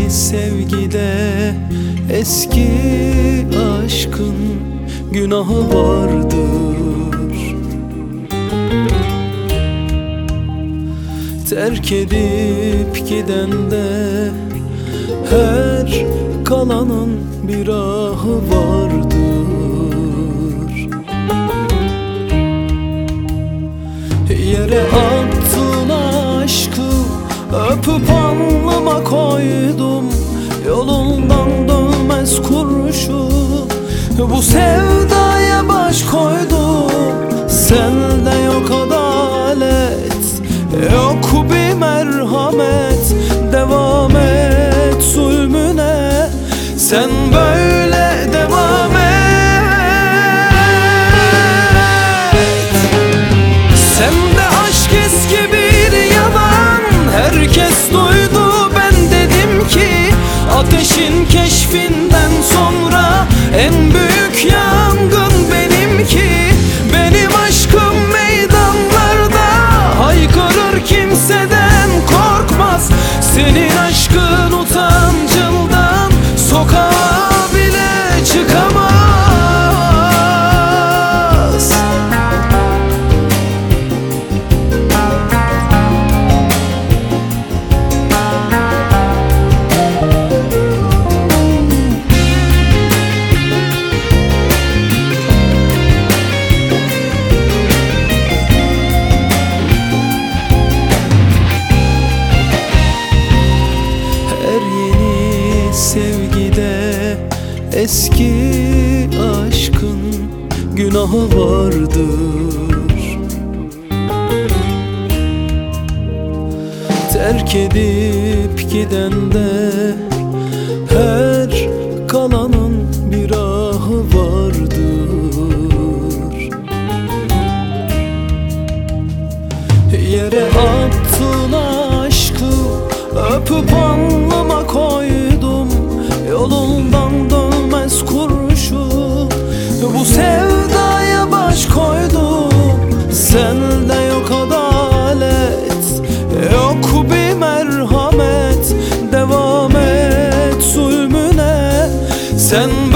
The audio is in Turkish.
sevgide eski aşkın günahı vardır. Terk edip gidende her kalanın bir ahı vardır. Yere attın aşkı, öpüp alnıma koydum. Yolundan dönmez kurşun, bu sevdaya baş koydum. Sende yok adalet, yok bir merhamet. Devam et zulmüne, sen böyle devam et. Sende aşk eski bir yalan, herkes duydu, ben dedim ki ateşin keşfinden sonra en büyük yangın benimki. Benim aşkım meydanlarda haykırır, kimseden korkmaz. Senin aşkın utancından sokağa bile çıkamaz. Sevgide eski aşkın günahı vardır. Terk edip gidende her kalanın bir ahı vardır. Yere attın aşkı, öpüp alnıma koydum. Yolundan dönmez kurşun, bu sevdaya baş koydum. Sende yok adalet, yok bir merhamet. Devam et zulmüne, sen